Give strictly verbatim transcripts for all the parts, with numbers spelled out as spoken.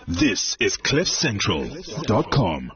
This is cliff central dot com.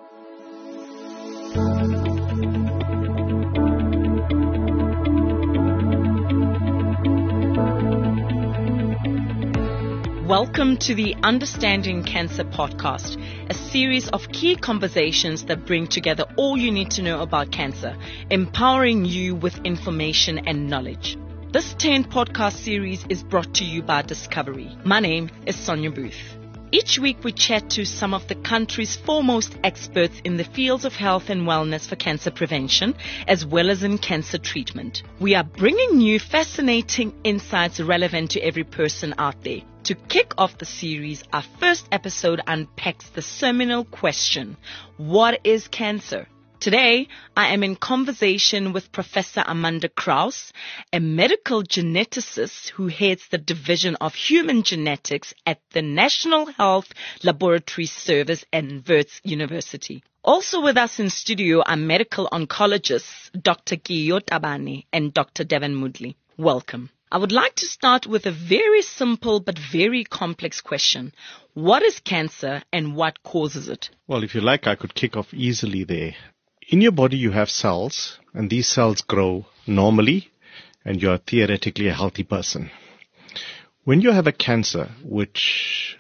Welcome to the Understanding Cancer podcast, a series of key conversations that bring together all you need to know about cancer, empowering you with information and knowledge. This ten podcast series is brought to you by Discovery. My name is Sonia Booth. Each week we chat to some of the country's foremost experts in the fields of health and wellness for cancer prevention, as well as in cancer treatment. We are bringing you fascinating insights relevant to every person out there. To kick off the series, our first episode unpacks the seminal question, what is cancer? Today, I am in conversation with Professor Amanda Kraus, a medical geneticist who heads the Division of Human Genetics at the National Health Laboratory Service at Wits University. Also with us in studio are medical oncologists Doctor Kiyo Tabane and Doctor Devin Moodley. Welcome. I would like to start with a very simple but very complex question. What is cancer and what causes it? Well, if you like, I could kick off easily there. In your body, you have cells, and these cells grow normally, and you're theoretically a healthy person. When you have a cancer, which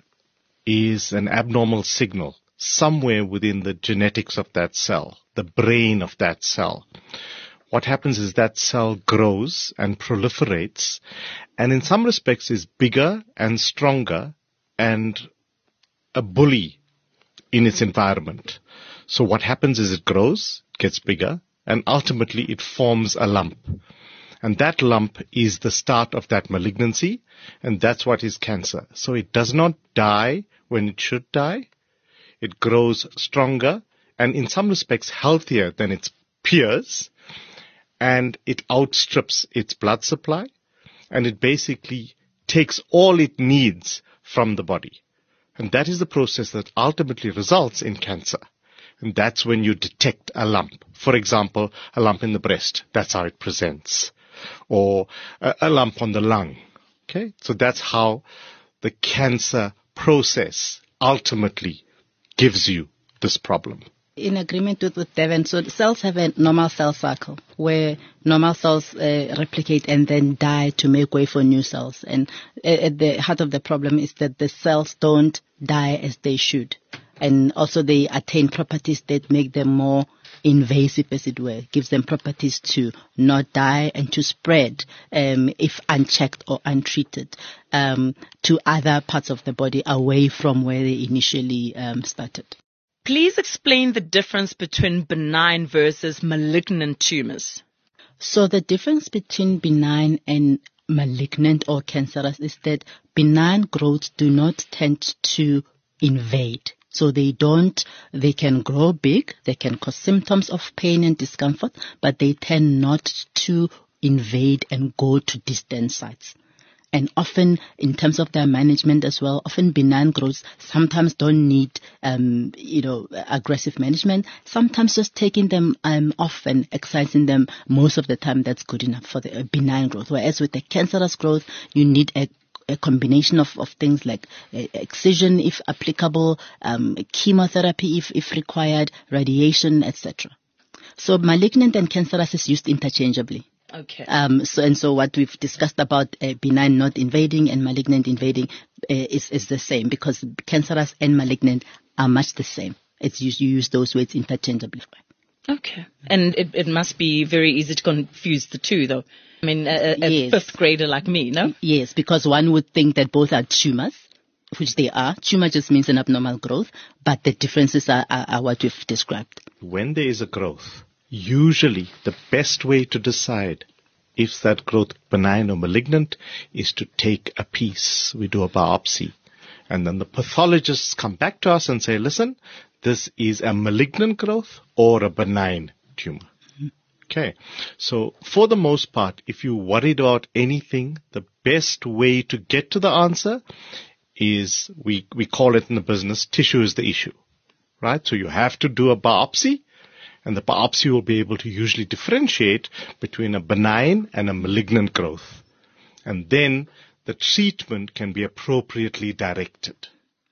is an abnormal signal somewhere within the genetics of that cell, the brain of that cell, what happens is that cell grows and proliferates, and in some respects is bigger and stronger and a bully in its environment. So what happens is it grows, gets bigger, and ultimately it forms a lump. And that lump is the start of that malignancy, and that's what is cancer. So it does not die when it should die. It grows stronger and in some respects healthier than its peers, and it outstrips its blood supply, and it basically takes all it needs from the body. And that is the process that ultimately results in cancer. And that's when you detect a lump. For example, a lump in the breast. That's how it presents. Or a, a lump on the lung. Okay? So that's how the cancer process ultimately gives you this problem. In agreement with, with Devin, so cells have a normal cell cycle where normal cells uh, replicate and then die to make way for new cells. And uh, at the heart of the problem is that the cells don't die as they should. And also they attain properties that make them more invasive, as it were, gives them properties to not die and to spread um, if unchecked or untreated um, to other parts of the body away from where they initially um, started. Please explain the difference between benign versus malignant tumors. So the difference between benign and malignant or cancerous is that benign growths do not tend to invade. So they don't, they can grow big, they can cause symptoms of pain and discomfort, but they tend not to invade and go to distant sites. And often, in terms of their management as well, often benign growths sometimes don't need, um, you know, aggressive management. Sometimes just taking them um, off and excising them, most of the time that's good enough for the uh, benign growth. Whereas with the cancerous growth, you need a a combination of, of things like uh, excision, if applicable, um, chemotherapy, if, if required, radiation, et cetera. So malignant and cancerous is used interchangeably. Okay. Um, so and so what we've discussed about uh, benign not invading and malignant invading uh, is is the same, because cancerous and malignant are much the same. It's used, you use those words interchangeably. Okay. And it, it must be very easy to confuse the two, though. I mean, a, a yes. fifth grader like me, no? Yes, because one would think that both are tumors, which they are. Tumor just means an abnormal growth, but the differences are, are, are what we've described. When there is a growth, usually the best way to decide if that growth benign or malignant is to take a piece. We do a biopsy. And then the pathologists come back to us and say, listen, this is a malignant growth or a benign tumor. Okay, so for the most part, if you're worried about anything, the best way to get to the answer is, we, we call it in the business, tissue is the issue, right? So you have to do a biopsy, and the biopsy will be able to usually differentiate between a benign and a malignant growth. And then the treatment can be appropriately directed.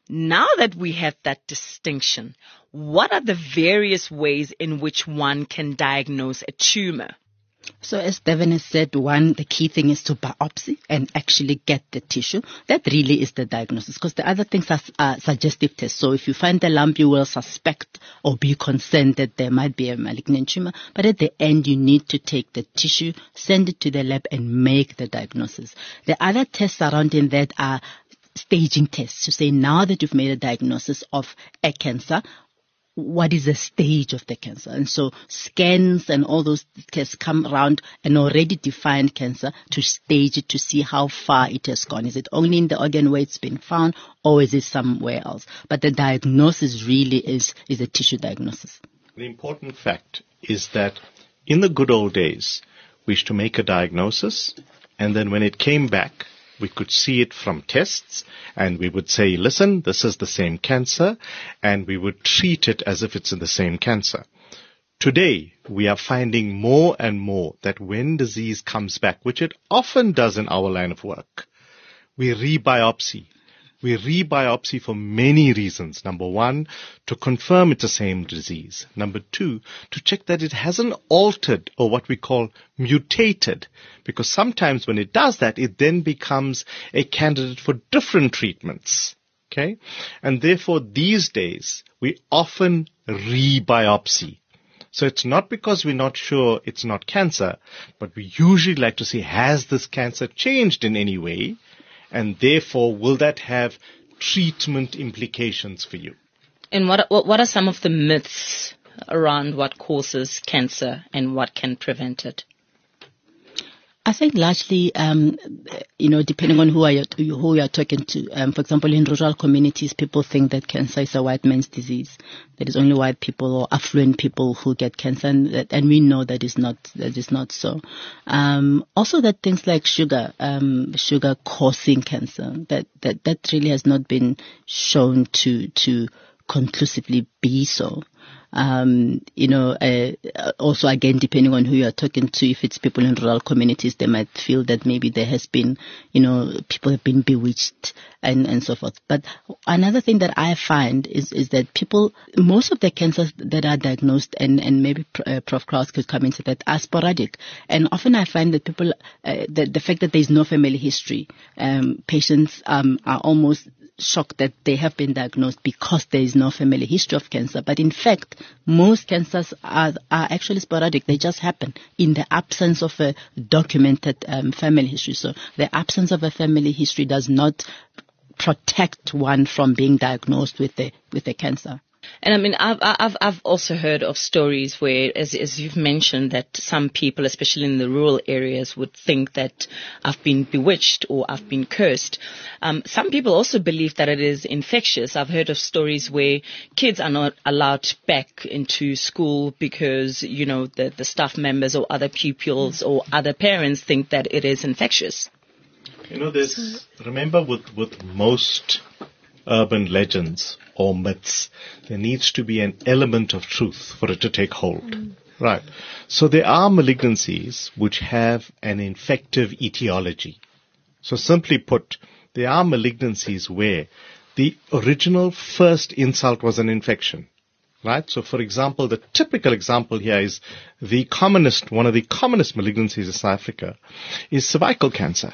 Now that we have that distinction, what are the various ways in which one can diagnose a tumor? So as Devin has said, one, the key thing is to biopsy and actually get the tissue. That really is the diagnosis, because the other things are uh, suggestive tests. So if you find the lump, you will suspect or be concerned that there might be a malignant tumor. But at the end, you need to take the tissue, send it to the lab and make the diagnosis. The other tests surrounding that are staging tests to say, now that you've made a diagnosis of a cancer, what is the stage of the cancer? And so scans and all those tests come around an already defined cancer to stage it to see how far it has gone. Is it only in the organ where it's been found, or is it somewhere else? But the diagnosis really is, is a tissue diagnosis. The important fact is that in the good old days, we used to make a diagnosis, and then when it came back, we could see it from tests, and we would say, listen, this is the same cancer, and we would treat it as if it's in the same cancer. Today, we are finding more and more that when disease comes back, which it often does in our line of work, we rebiopsy. We rebiopsy for many reasons. Number one, to confirm it's the same disease. Number two, to check that it hasn't altered or what we call mutated. Because sometimes when it does that, it then becomes a candidate for different treatments. Okay? And therefore, these days, we often rebiopsy. So it's not because we're not sure it's not cancer, but we usually like to see, has this cancer changed in any way? And therefore, will that have treatment implications for you? And what what are some of the myths around what causes cancer and what can prevent it? I think largely, um, you know, depending on who are you, who you are talking to. Um, for example, in rural communities, people think that cancer is a white man's disease. That is only white people or affluent people who get cancer, and, that, and we know that is not that is not so. Um, also, that things like sugar, um, sugar causing cancer, that that that really has not been shown to to conclusively be so. Um, you know, uh, also again, depending on who you are talking to, if it's people in rural communities, they might feel that maybe there has been, you know, people have been bewitched and, and so forth. But another thing that I find is, is that people, most of the cancers that are diagnosed, and, and maybe uh, Professor Krause could come into that, are sporadic. And often I find that people, uh, the, the fact that there is no family history, um, patients um, are almost shocked that they have been diagnosed because there is no family history of cancer. But in fact, most cancers are, are actually sporadic. They just happen in the absence of a documented um, family history. So the absence of a family history does not protect one from being diagnosed with a, with a cancer. And I mean, I've, I've, I've also heard of stories where, as, as you've mentioned, that some people, especially in the rural areas, would think that I've been bewitched or I've been cursed. Um, some people also believe that it is infectious. I've heard of stories where kids are not allowed back into school because, you know, the, the staff members or other pupils or other parents think that it is infectious. You know, there's, remember with, with most urban legends or myths, there needs to be an element of truth for it to take hold. Mm. Right. So there are malignancies which have an infective etiology. So simply put, there are malignancies where the original first insult was an infection. Right? So for example, the typical example here is the commonest, one of the commonest malignancies in South Africa is cervical cancer.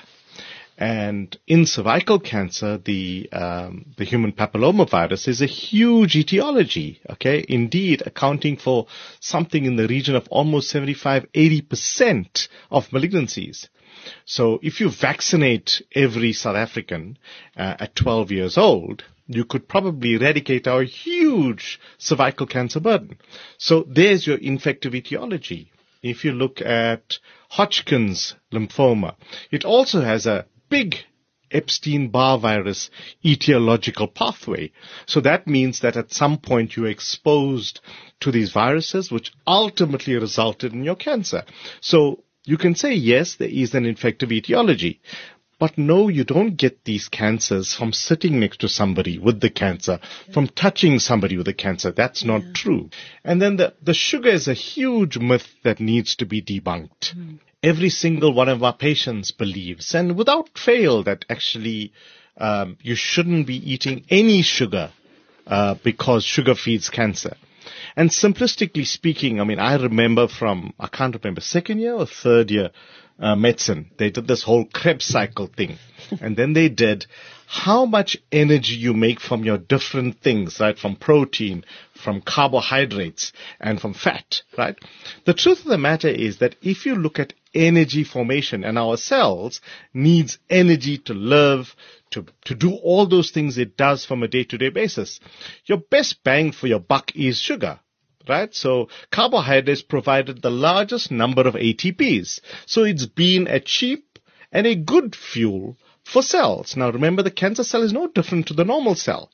And in cervical cancer, the um, the human papillomavirus is a huge etiology, okay? Indeed, accounting for something in the region of almost seventy-five, eighty percent of malignancies. So if you vaccinate every South African uh, at twelve years old, you could probably eradicate our huge cervical cancer burden. So there's your infective etiology. If you look at Hodgkin's lymphoma, it also has a big Epstein-Barr virus etiological pathway. So that means that at some point you were exposed to these viruses, which ultimately resulted in your cancer. So you can say, yes, there is an infective etiology. But no, you don't get these cancers from sitting next to somebody with the cancer, from touching somebody with the cancer. That's not yeah. true. And then the, the sugar is a huge myth that needs to be debunked. Mm. Every single one of our patients believes, and without fail, that actually um, you shouldn't be eating any sugar uh, because sugar feeds cancer. And simplistically speaking, I mean, I remember from, I can't remember, second year or third year uh, medicine, they did this whole Krebs cycle thing. And then they did how much energy you make from your different things, right? From protein, from carbohydrates, and from fat, right? The truth of the matter is that if you look at energy formation, and our cells needs energy to live, to, to do all those things it does from a day-to-day basis, your best bang for your buck is sugar. Right? So carbohydrates provided the largest number of A T Ps. So it's been a cheap and a good fuel for cells. Now remember, the cancer cell is no different to the normal cell.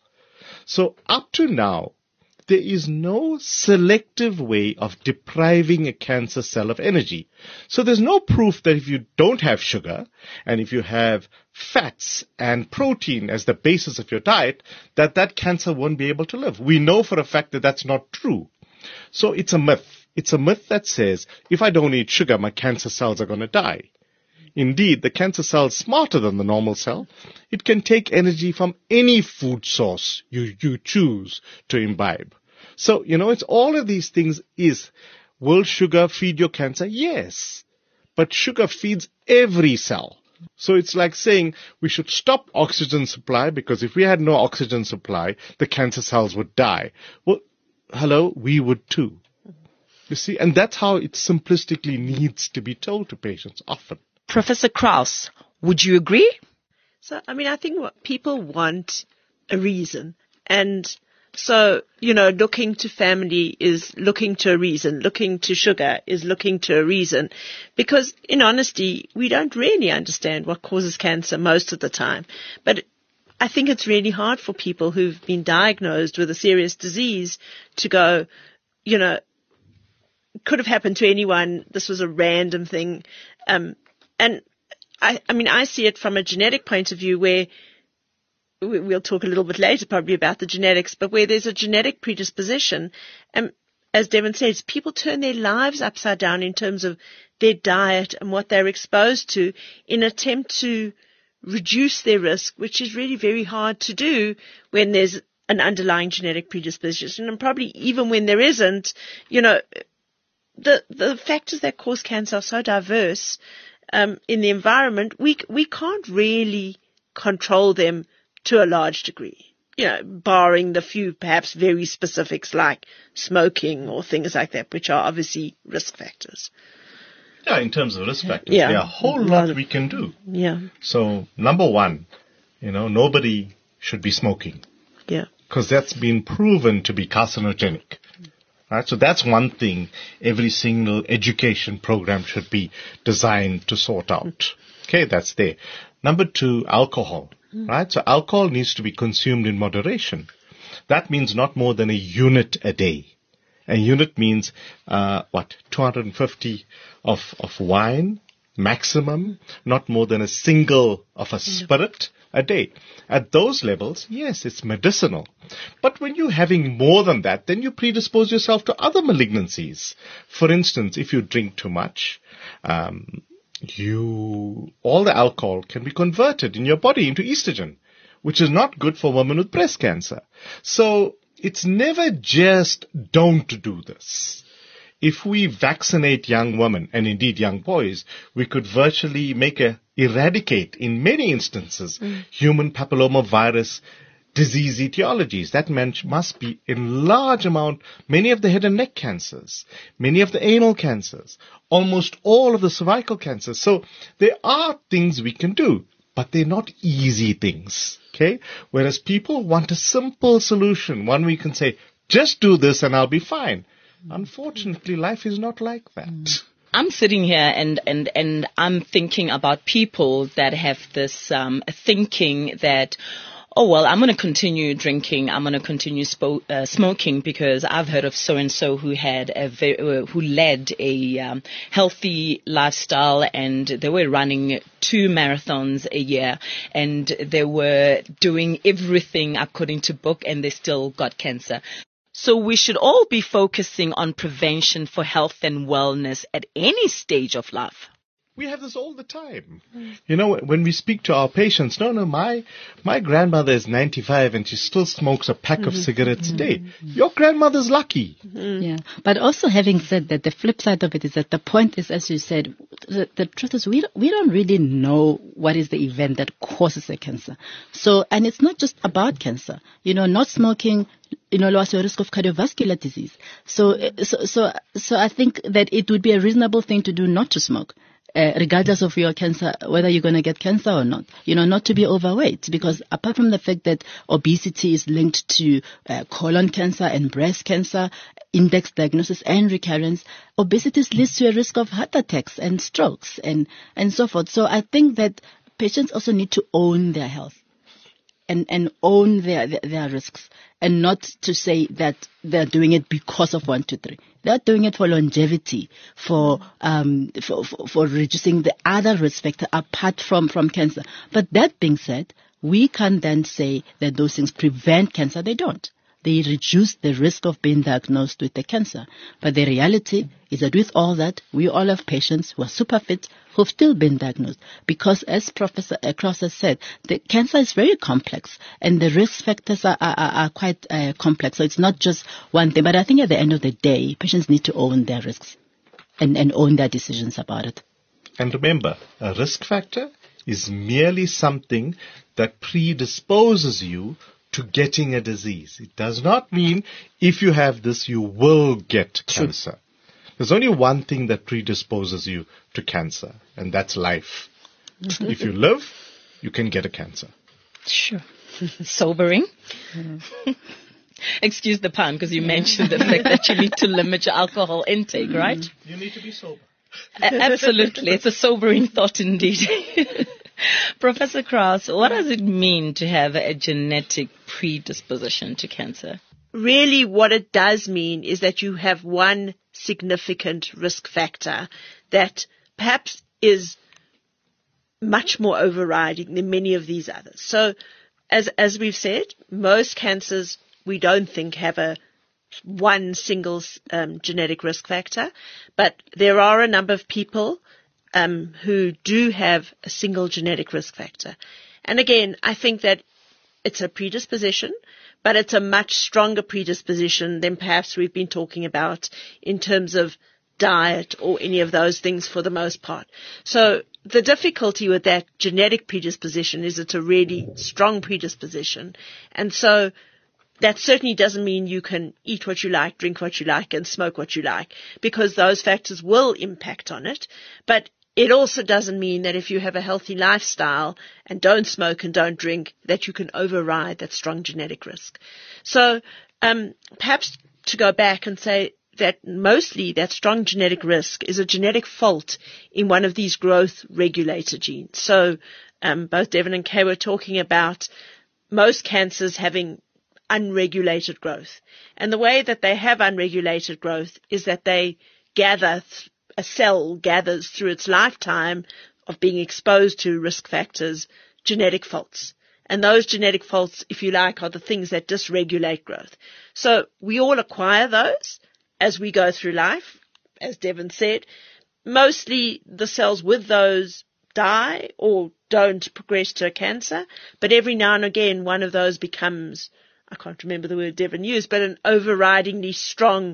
So up to now, there is no selective way of depriving a cancer cell of energy. So there's no proof that if you don't have sugar and if you have fats and protein as the basis of your diet, that that cancer won't be able to live. We know for a fact that that's not true. So it's a myth. It's a myth that says, if I don't eat sugar, my cancer cells are going to die. Indeed, the cancer cell is smarter than the normal cell. It can take energy from any food source you, you choose to imbibe. So, you know, it's all of these things is, will sugar feed your cancer? Yes. But sugar feeds every cell. So it's like saying we should stop oxygen supply because if we had no oxygen supply, the cancer cells would die. Well, hello, we would too. You see, and that's how it simplistically needs to be told to patients often. Professor Krause, would you agree? So, I mean, I think what people want a reason. And so, you know, looking to family is looking to a reason. Looking to sugar is looking to a reason. Because, in honesty, we don't really understand what causes cancer most of the time. But I think it's really hard for people who've been diagnosed with a serious disease to go, you know, could have happened to anyone. This was a random thing. Um, and I, I mean, I see it from a genetic point of view where we, we'll talk a little bit later probably about the genetics, but where there's a genetic predisposition. And as Devon says, people turn their lives upside down in terms of their diet and what they're exposed to in an attempt to reduce their risk, which is really very hard to do when there's an underlying genetic predisposition. And probably even when there isn't, you know, the the factors that cause cancer are so diverse um, in the environment, we we can't really control them to a large degree, you know, barring the few perhaps very specifics like smoking or things like that, which are obviously risk factors. Yeah, in terms of risk factors, yeah. there are a whole lot we can do. Yeah. So, number one, you know, nobody should be smoking. Yeah. Because that's been proven to be carcinogenic. Right? So that's one thing every single education program should be designed to sort out. Okay, that's there. Number two, alcohol. Right? So alcohol needs to be consumed in moderation. That means not more than a unit a day. A unit means, uh, what, two hundred fifty of, of wine, maximum, not more than a single of a spirit a day. At those levels, yes, it's medicinal. But when you're having more than that, then you predispose yourself to other malignancies. For instance, if you drink too much, um, you, all the alcohol can be converted in your body into estrogen, which is not good for women with breast cancer. So, it's never just don't do this. If we vaccinate young women, and indeed young boys, we could virtually make a, eradicate, in many instances, mm. human papillomavirus disease etiologies. That meant must be in large amount, many of the head and neck cancers, many of the anal cancers, almost all of the cervical cancers. So there are things we can do, but they're not easy things. Okay? Whereas people want a simple solution, one we can say, just do this and I'll be fine. Unfortunately, life is not like that. I'm sitting here and, and, and I'm thinking about people that have this um, thinking that, oh, well, I'm going to continue drinking. I'm going to continue spo- uh, smoking because I've heard of so-and-so who had a ve- uh, who led a um, healthy lifestyle and they were running two marathons a year and they were doing everything according to book and they still got cancer. So we should all be focusing on prevention for health and wellness at any stage of life. We have this all the time. You know, when we speak to our patients, no, no, my my grandmother is ninety-five and she still smokes a pack of cigarettes a day. Your grandmother's lucky. Yeah. But also having said that, the flip side of it is that the point is, as you said, the, the truth is we don't, we don't really know what is the event that causes a cancer. So, and it's not just about cancer. You know, not smoking, you know, lowers your risk of cardiovascular disease. So, so, so, so I think that it would be a reasonable thing to do not to smoke. Uh, regardless of your cancer, whether you're going to get cancer or not, you know, not to be overweight, because apart from the fact that obesity is linked to uh, colon cancer and breast cancer, index diagnosis and recurrence, obesity leads to a risk of heart attacks and strokes and, and so forth. So I think that patients also need to own their health and, and own their, their, their risks, and not to say that they're doing it because of one, two, three. They're doing it for longevity, for, um, for, for, for reducing the other risk factor apart from, from cancer. But that being said, we can't then say that those things prevent cancer. They don't. They reduce the risk of being diagnosed with the cancer. But the reality is that with all that, we all have patients who are super fit who've still been diagnosed. Because as Professor Krause has said, the cancer is very complex and the risk factors are, are, are quite uh, complex. So it's not just one thing. But I think at the end of the day, patients need to own their risks and, and own their decisions about it. And remember, a risk factor is merely something that predisposes you to getting a disease. It does not mean if you have this, you will get cancer. There's only one thing that predisposes you to cancer, and that's life. If you live, you can get a cancer. Sure. Sobering. Excuse the pun, because you mentioned the fact that you need to limit your alcohol intake, right? You need to be sober. A- absolutely. It's a sobering thought indeed. Professor Krause, what does it mean to have a genetic predisposition to cancer? Really what it does mean is that you have one significant risk factor that perhaps is much more overriding than many of these others. So as, as we've said, most cancers we don't think have a one single um, genetic risk factor, but there are a number of people Um, who do have a single genetic risk factor. And again, I think that it's a predisposition, but it's a much stronger predisposition than perhaps we've been talking about in terms of diet or any of those things for the most part. So the difficulty with that genetic predisposition is it's a really strong predisposition. And so that certainly doesn't mean you can eat what you like, drink what you like, and smoke what you like, because those factors will impact on it. But it also doesn't mean that if you have a healthy lifestyle and don't smoke and don't drink, that you can override that strong genetic risk. So um, perhaps to go back and say that mostly that strong genetic risk is a genetic fault in one of these growth regulator genes. So um, both Devin and Kay were talking about most cancers having unregulated growth. And the way that they have unregulated growth is that they gather th- a cell gathers through its lifetime of being exposed to risk factors, genetic faults. And those genetic faults, if you like, are the things that dysregulate growth. So we all acquire those as we go through life, as Devin said. Mostly the cells with those die or don't progress to a cancer, but every now and again one of those becomes, I can't remember the word Devin used, but an overridingly strong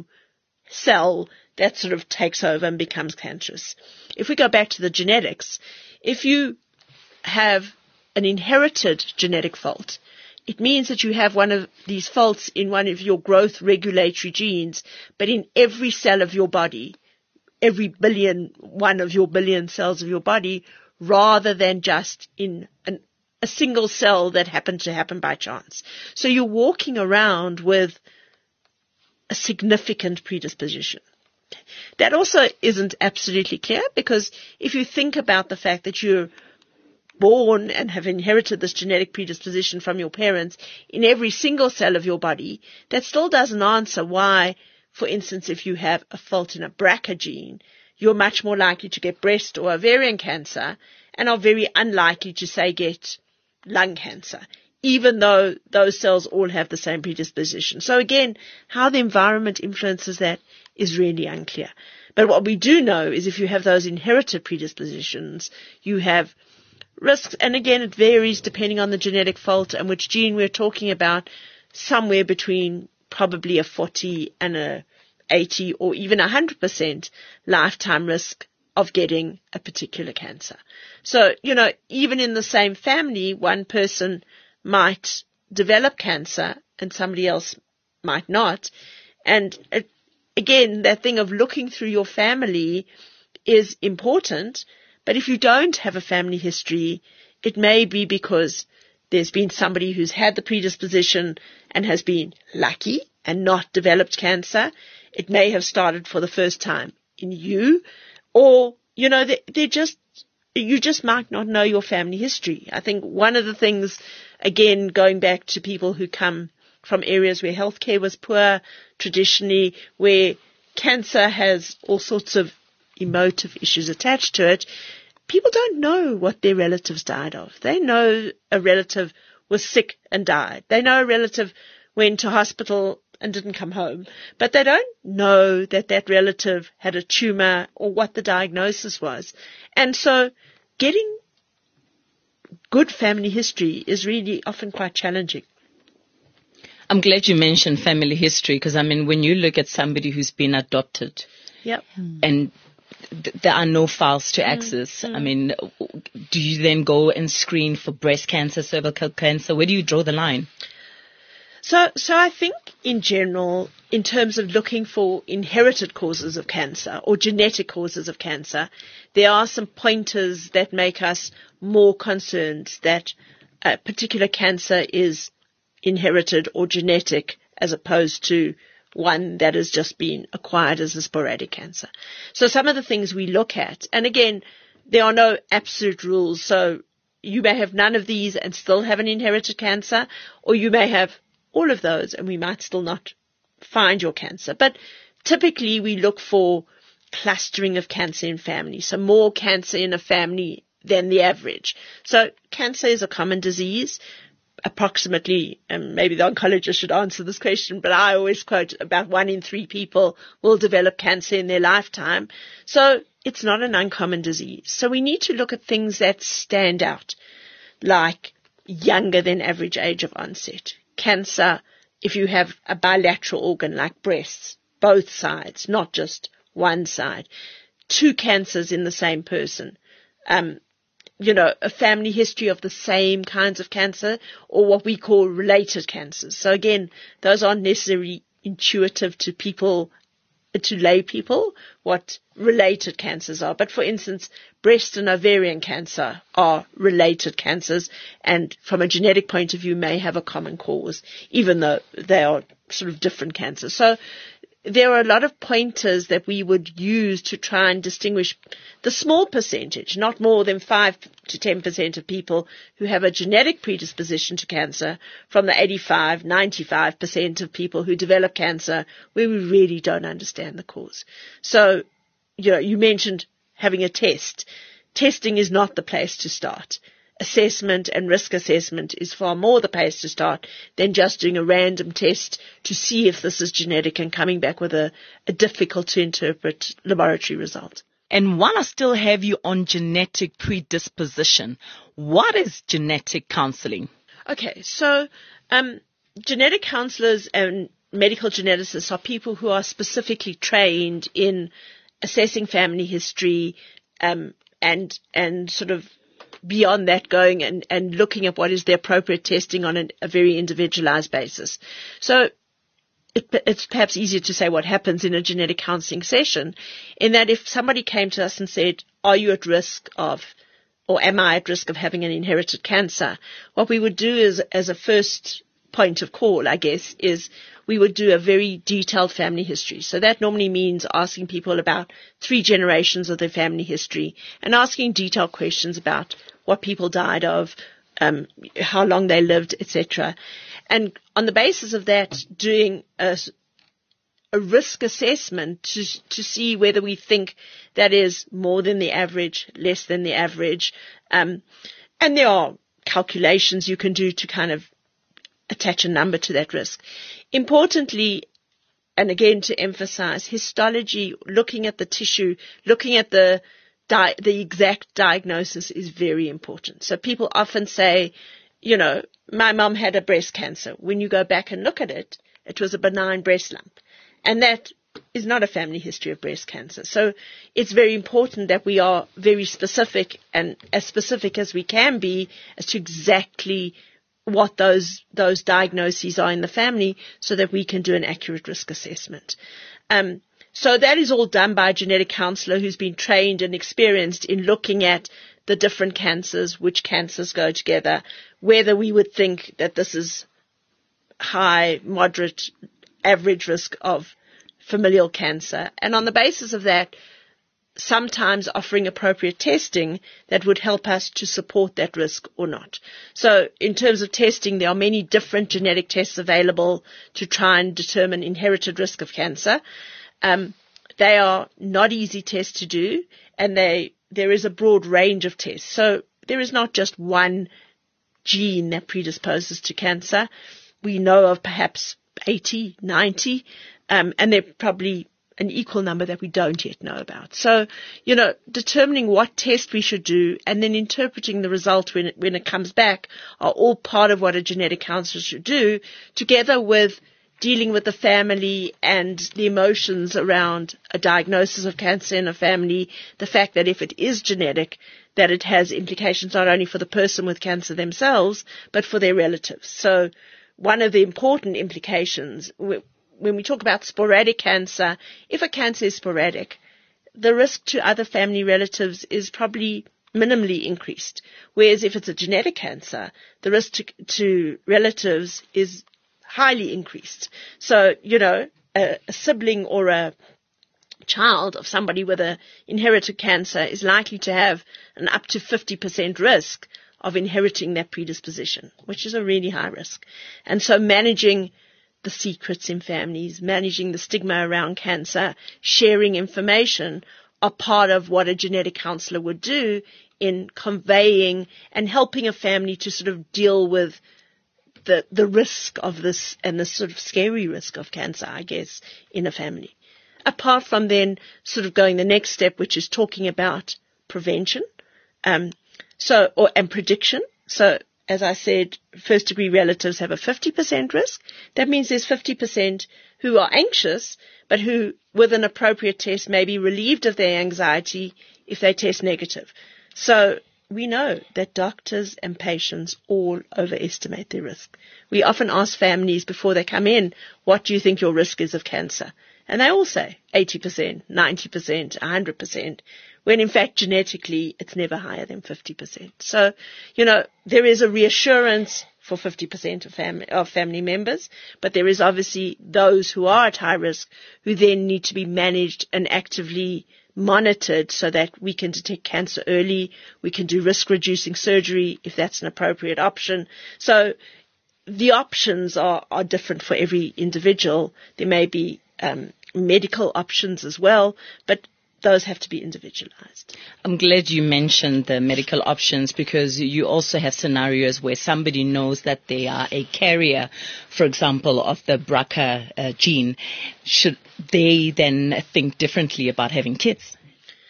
cell that sort of takes over and becomes cancerous. If we go back to the genetics, if you have an inherited genetic fault, it means that you have one of these faults in one of your growth regulatory genes, but in every cell of your body, every billion, one of your billion cells of your body, rather than just in an, a single cell that happened to happen by chance. So you're walking around with a significant predisposition. That also isn't absolutely clear, because if you think about the fact that you're born and have inherited this genetic predisposition from your parents in every single cell of your body, that still doesn't answer why, for instance, if you have a fault in a B R C A gene, you're much more likely to get breast or ovarian cancer and are very unlikely to, say, get lung cancer. even though those cells all have the same predisposition. So again, how the environment influences that is really unclear. But what we do know is if you have those inherited predispositions, you have risks. And again, it varies depending on the genetic fault and which gene we're talking about, somewhere between probably a forty and a eighty or even one hundred percent lifetime risk of getting a particular cancer. So, you know, even in the same family, one person might develop cancer and somebody else might not. And it, again, that thing of looking through your family is important. But if you don't have a family history, it may be because there's been somebody who's had the predisposition and has been lucky and not developed cancer. It may have started for the first time in you, or, you know, they, they're just, you just might not know your family history. I think one of the things, again, going back to people who come from areas where healthcare was poor, traditionally, where cancer has all sorts of emotive issues attached to it, people don't know what their relatives died of. They know a relative was sick and died. They know a relative went to hospital and didn't come home. But they don't know that that relative had a tumor or what the diagnosis was. And so getting good family history is really often quite challenging. I'm glad you mentioned family history because, I mean, when you look at somebody who's been adopted Yep. and th- there are no files to access, mm. I mean, do you then go and screen for breast cancer, cervical cancer? Where do you draw the line? So, so I think in general, in terms of looking for inherited causes of cancer or genetic causes of cancer, there are some pointers that make us more concerned that a particular cancer is inherited or genetic as opposed to one that has just been acquired as a sporadic cancer. So some of the things we look at, and again, there are no absolute rules. So you may have none of these and still have an inherited cancer, or you may have all of those and we might still not find your cancer. But typically we look for clustering of cancer in families, so more cancer in a family than the average. So cancer is a common disease. Approximately, and maybe the oncologist should answer this question, but I always quote about one in three people will develop cancer in their lifetime. So it's not an uncommon disease. So we need to look at things that stand out, like younger than average age of onset. Cancer, if you have a bilateral organ like breasts, both sides, not just one side. Two cancers in the same person. Um, you know, a family history of the same kinds of cancer, or what we call related cancers. So again, those aren't necessarily intuitive to people, to lay people, what related cancers are. But for instance, breast and ovarian cancer are related cancers, and from a genetic point of view may have a common cause, even though they are sort of different cancers. So there are a lot of pointers that we would use to try and distinguish the small percentage, not more than five to ten percent of people who have a genetic predisposition to cancer, from the eighty-five, ninety-five percent of people who develop cancer where we really don't understand the cause. So, you know, you mentioned having a test. Testing is not the place to start. Assessment and risk assessment is far more the place to start than just doing a random test to see if this is genetic and coming back with a, a difficult to interpret laboratory result. And while I still have you on genetic predisposition, what is genetic counseling? Okay, so um, genetic counselors and medical geneticists are people who are specifically trained in assessing family history um, and and sort of beyond that going and, and looking at what is the appropriate testing on an, a very individualized basis. So it, it's perhaps easier to say what happens in a genetic counseling session, in that if somebody came to us and said, are you at risk of, or am I at risk of having an inherited cancer? What we would do is, as a first point of call, I guess, is we would do a very detailed family history. So that normally means asking people about three generations of their family history and asking detailed questions about what people died of, um, how long they lived, et cetera. And on the basis of that, doing a, a risk assessment to, to see whether we think that is more than the average, less than the average. Um, and there are calculations you can do to kind of attach a number to that risk. Importantly, and again to emphasize, histology, looking at the tissue, looking at the di- the exact diagnosis is very important. So people often say, you know, my mom had a breast cancer. When you go back and look at it, it was a benign breast lump. And that is not a family history of breast cancer. So it's very important that we are very specific, and as specific as we can be as to exactly what those those diagnoses are in the family, so that we can do an accurate risk assessment. Um, so that is all done by a genetic counselor who's been trained and experienced in looking at the different cancers, which cancers go together, whether we would think that this is high, moderate, average risk of familial cancer. And on the basis of that, sometimes offering appropriate testing that would help us to support that risk or not. So in terms of testing, there are many different genetic tests available to try and determine inherited risk of cancer. Um, they are not easy tests to do, and they there is a broad range of tests. So there is not just one gene that predisposes to cancer. We know of perhaps eighty, ninety, um, and they're probably an equal number that we don't yet know about. So, you know, determining what test we should do and then interpreting the result when it, when it comes back are all part of what a genetic counselor should do, together with dealing with the family and the emotions around a diagnosis of cancer in a family, the fact that if it is genetic, that it has implications not only for the person with cancer themselves, but for their relatives. So one of the important implications, when we talk about sporadic cancer, if a cancer is sporadic, the risk to other family relatives is probably minimally increased. Whereas if it's a genetic cancer, the risk to, to relatives is highly increased. So, you know, a, a sibling or a child of somebody with an inherited cancer is likely to have an up to fifty percent risk of inheriting that predisposition, which is a really high risk. And so managing the secrets in families, managing the stigma around cancer, sharing information are part of what a genetic counselor would do in conveying and helping a family to sort of deal with the the risk of this and the sort of scary risk of cancer, I guess, in a family. Apart from then sort of going the next step, which is talking about prevention, um, so or and prediction. So as I said, first degree relatives have a fifty percent risk. That means there's fifty percent who are anxious, but who, with an appropriate test, may be relieved of their anxiety if they test negative. So we know that doctors and patients all overestimate their risk. We often ask families before they come in, what do you think your risk is of cancer? And they all say eighty percent, ninety percent, one hundred percent. When in fact genetically it's never higher than fifty percent. So, you know, there is a reassurance for fifty percent of family, of family members, but there is obviously those who are at high risk who then need to be managed and actively monitored so that we can detect cancer early, we can do risk-reducing surgery if that's an appropriate option. So the options are, are different for every individual. There may be um, medical options as well, but those have to be individualized. I'm glad you mentioned the medical options, because you also have scenarios where somebody knows that they are a carrier, for example, of the B R C A uh, gene. Should they then think differently about having kids?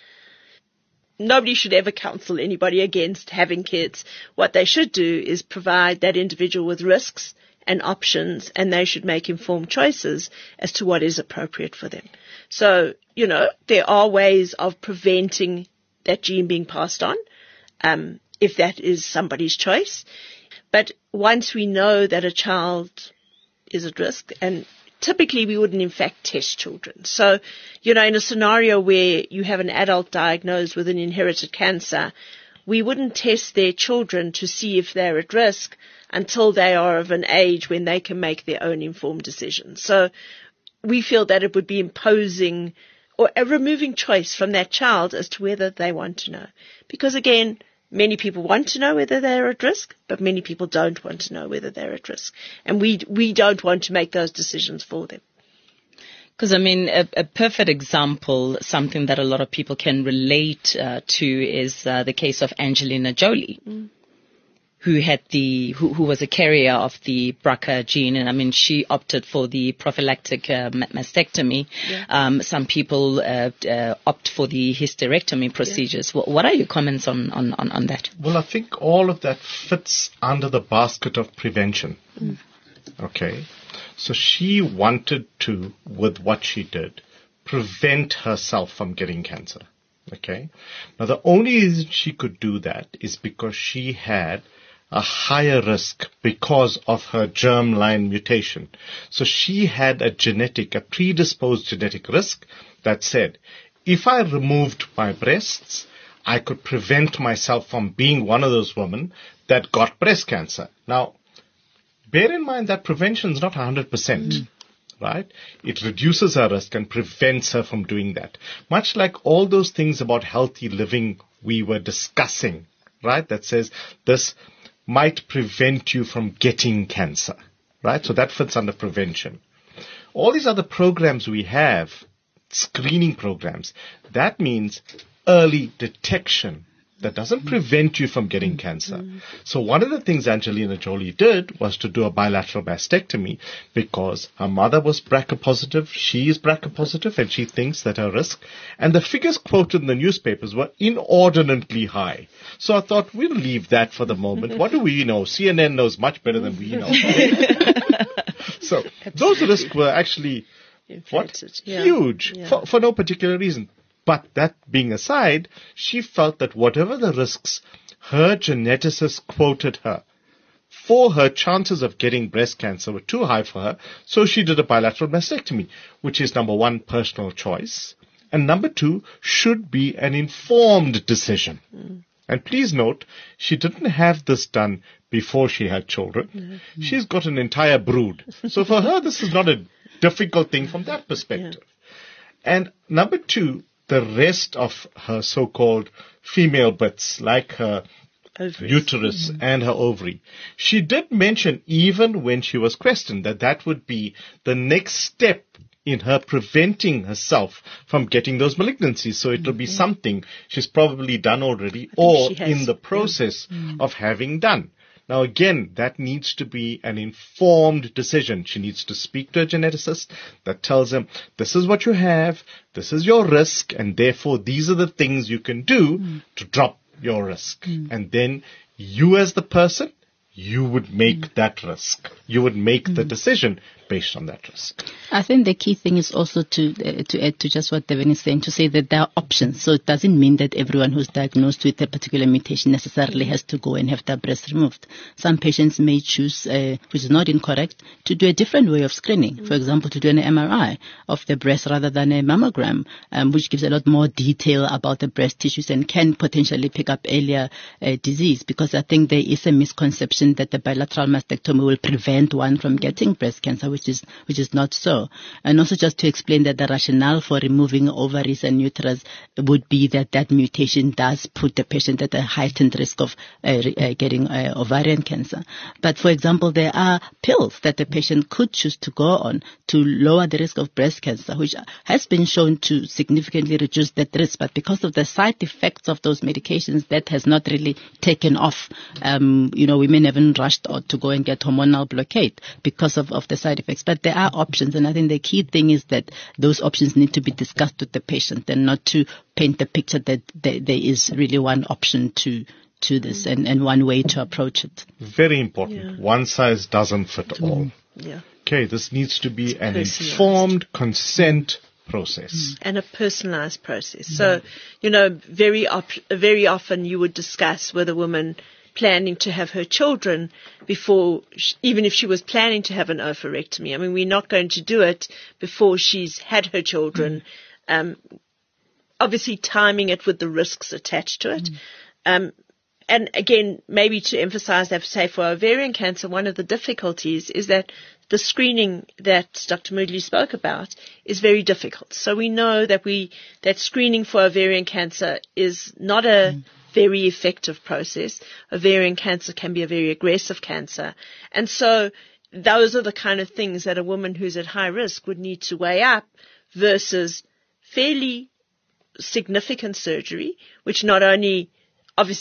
Nobody should ever counsel anybody against having kids. What they should do is provide that individual with risks and options, and they should make informed choices as to what is appropriate for them. So, you know, there are ways of preventing that gene being passed on, um, if that is somebody's choice. But once we know that a child is at risk, and typically we wouldn't in fact test children. So, you know, in a scenario where you have an adult diagnosed with an inherited cancer, we wouldn't test their children to see if they're at risk until they are of an age when they can make their own informed decisions. So we feel that it would be imposing or a removing choice from that child as to whether they want to know. Because again, many people want to know whether they're at risk, but many people don't want to know whether they're at risk. And we we don't want to make those decisions for them. Because, I mean, a, a perfect example, something that a lot of people can relate uh, to is uh, the case of Angelina Jolie. Mm. who had the, who, who was a carrier of the B R C A gene. And I mean, she opted for the prophylactic uh, mastectomy. Yeah. Um, some people uh, uh, opt for the hysterectomy procedures. Yeah. What, what are your comments on, on, on, on that? Well, I think all of that fits under the basket of prevention. Mm. Okay. So she wanted to, with what she did, prevent herself from getting cancer. Okay. Now, the only reason she could do that is because she had a higher risk because of her germline mutation. So she had a genetic, a predisposed genetic risk that said, if I removed my breasts, I could prevent myself from being one of those women that got breast cancer. Now, bear in mind that prevention is not one hundred percent. Mm. Right? It reduces her risk and prevents her from doing that. Much like all those things about healthy living we were discussing, right? That says this might prevent you from getting cancer, right? So that fits under prevention. All these other programs we have, screening programs, that means early detection. That doesn't prevent you from getting cancer. So one of the things Angelina Jolie did was to do a bilateral mastectomy because her mother was B R C A positive, she is B R C A positive, and she thinks that her risk, and the figures quoted in the newspapers were inordinately high. So I thought, we'll leave that for the moment. What do we know? C N N knows much better than we know. So those risks were actually what? Yeah. Huge Yeah. For, for no particular reason. But that being aside, she felt that whatever the risks her geneticist quoted her for, her chances of getting breast cancer were too high for her, so she did a bilateral mastectomy, which is, number one, personal choice, and number two, should be an informed decision. Mm. And please note, she didn't have this done before she had children. Mm-hmm. She's got an entire brood. So for her, this is not a difficult thing from that perspective. Yeah. And number two, the rest of her so-called female bits, like her Ovaries. uterus mm-hmm. and her ovary. She did mention, even when she was questioned, that that would be the next step in her preventing herself from getting those malignancies. So it will mm-hmm. be something she's probably done already or in the process yeah. mm-hmm. of having done. Now, again, that needs to be an informed decision. She needs to speak to a geneticist that tells him, this is what you have, this is your risk, and therefore these are the things you can do mm. to drop your risk. Mm. And then you as the person, you would make mm. that risk. You would make mm. the decision based on that risk. I think the key thing is also to uh, to add to just what Devin is saying, to say that there are options. So it doesn't mean that everyone who's diagnosed with a particular mutation necessarily has to go and have their breast removed. Some patients may choose, uh, which is not incorrect, to do a different way of screening. Mm. For example, to do an M R I of the breast rather than a mammogram, um, which gives a lot more detail about the breast tissues and can potentially pick up earlier uh, disease. Because I think there is a misconception that the bilateral mastectomy will prevent one from getting breast cancer, which is which is not so. And also just to explain that the rationale for removing ovaries and uterus would be that that mutation does put the patient at a heightened risk of uh, uh, getting uh, ovarian cancer. But for example, there are pills that the patient could choose to go on to lower the risk of breast cancer, which has been shown to significantly reduce that risk. But because of the side effects of those medications, that has not really taken off. Um, you know, women haven't rushed out to go and get hormonal blockade because of, of the side effects. But there are options, and I think the key thing is that those options need to be discussed with the patient and not to paint the picture that there, there is really one option to to this mm. and, and one way to approach it. Very important. Yeah. One size doesn't fit mm. all. Yeah. Okay, this needs to be it's an informed consent process. And a personalized process. Mm. So, you know, very op- very often you would discuss with a woman planning to have her children before, she, even if she was planning to have an oophorectomy. I mean, we're not going to do it before she's had her children. Mm. Um, obviously timing it with the risks attached to it. Mm. Um, and again, maybe to emphasize that, say, for ovarian cancer, one of the difficulties is that the screening that Doctor Moodley spoke about is very difficult. So we know that we, that screening for ovarian cancer is not a mm. very effective process. Ovarian cancer can be a very aggressive cancer. And so those are the kind of things that a woman who's at high risk would need to weigh up versus fairly significant surgery, which not only obviously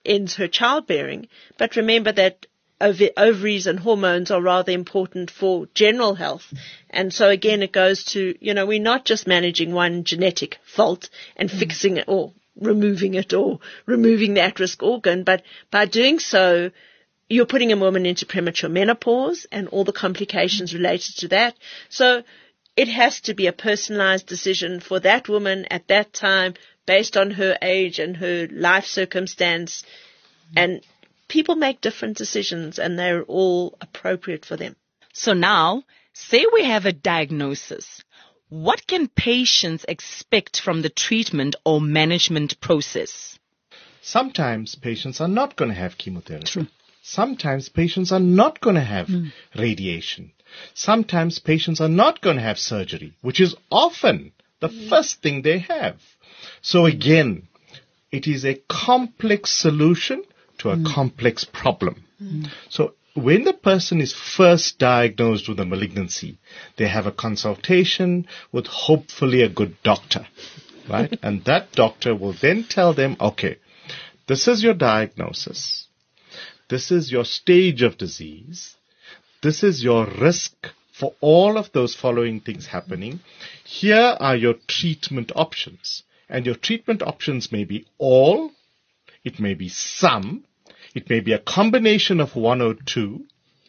ends her childbearing. But remember that ov- ovaries and hormones are rather important for general health. And so again, it goes to, you know, we're not just managing one genetic fault and mm. fixing it or removing it or removing the at-risk organ, but by doing so, you're putting a woman into premature menopause and all the complications mm. related to that. So it has to be a personalized decision for that woman at that time based on her age and her life circumstance. Mm. And people make different decisions and they're all appropriate for them. So now, say we have a diagnosis. What can patients expect from the treatment or management process? Sometimes patients are not going to have chemotherapy. True. Sometimes patients are not going to have mm. radiation. Sometimes patients are not going to have surgery, which is often the mm. first thing they have. So again, it is a complex solution to a mm. complex problem. Mm. So when the person is first diagnosed with a malignancy, they have a consultation with hopefully a good doctor, right? And that doctor will then tell them, okay, this is your diagnosis. This is your stage of disease. This is your risk for all of those following things happening. Here are your treatment options. And your treatment options may be all, it may be some, it may be a combination of one or two.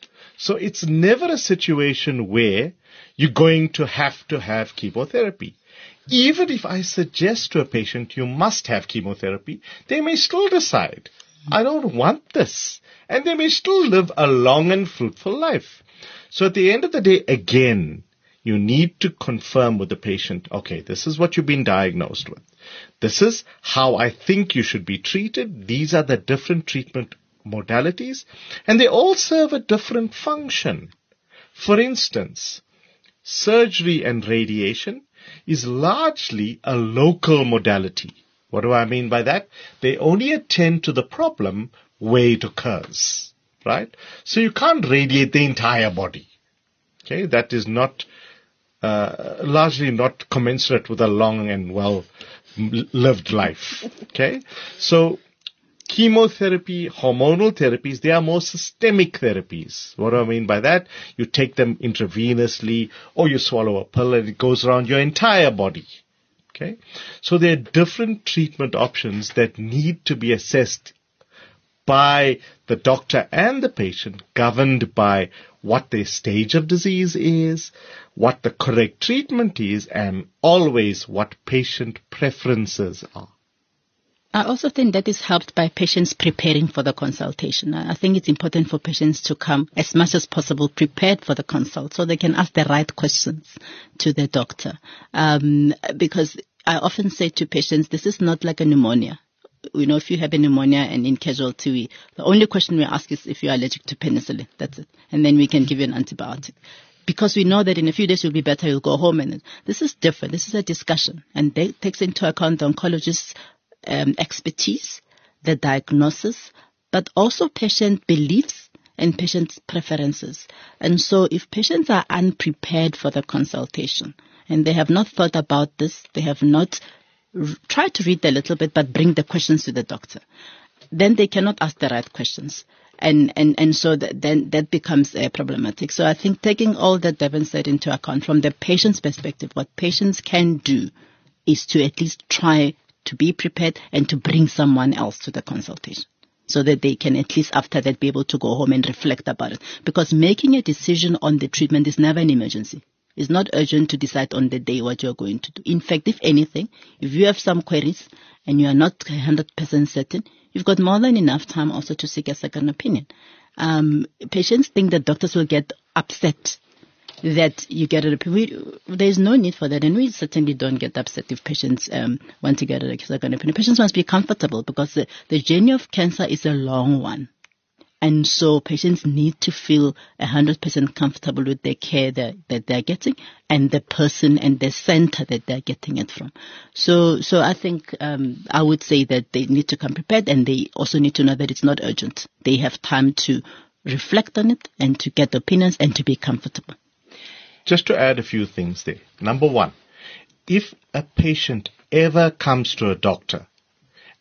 So it's never a situation where you're going to have to have chemotherapy. Even if I suggest to a patient you must have chemotherapy, they may still decide, I don't want this. And they may still live a long and fruitful life. So at the end of the day, again, you need to confirm with the patient, okay, this is what you've been diagnosed with. This is how I think you should be treated. These are the different treatment modalities, and they all serve a different function. For instance, surgery and radiation is largely a local modality. What do I mean by that? They only attend to the problem where it occurs, right? So you can't radiate the entire body. Okay, that is not uh, largely not commensurate with a long and well-lived life. Okay, so chemotherapy, hormonal therapies, they are more systemic therapies. What do I mean by that? You take them intravenously or you swallow a pill and it goes around your entire body. Okay, so there are different treatment options that need to be assessed by the doctor and the patient, governed by what their stage of disease is, what the correct treatment is, and always what patient preferences are. I also think that is helped by patients preparing for the consultation. I think it's important for patients to come as much as possible prepared for the consult so they can ask the right questions to the doctor. Um, because I often say to patients, this is not like a pneumonia. You know, if you have a pneumonia and in casualty, we, the only question we ask is if you're allergic to penicillin. That's it. And then we can give you an antibiotic. Because we know that in a few days you'll be better, you'll go home. And this is different. This is a discussion. And that takes into account the oncologist's um, expertise, the diagnosis, but also patient beliefs and patient preferences. And so if patients are unprepared for the consultation and they have not thought about this, they have not try to read a little bit, but bring the questions to the doctor. Then they cannot ask the right questions. And, and, and so that, then that becomes uh, problematic. So I think taking all that Devin said into account from the patient's perspective, what patients can do is to at least try to be prepared and to bring someone else to the consultation so that they can at least after that be able to go home and reflect about it. Because making a decision on the treatment is never an emergency. It's not urgent to decide on the day what you're going to do. In fact, if anything, if you have some queries and you are not one hundred percent certain, you've got more than enough time also to seek a second opinion. Um, patients think that doctors will get upset that you get a opinion. There's no need for that, and we certainly don't get upset if patients um, want to get a second opinion. Patients must be comfortable because the, the journey of cancer is a long one. And so patients need to feel one hundred percent comfortable with the care that, that they're getting and the person and the center that they're getting it from. So so I think um, I would say that they need to come prepared, and they also need to know that it's not urgent. They have time to reflect on it and to get opinions and to be comfortable. Just to add a few things there. Number one, if a patient ever comes to a doctor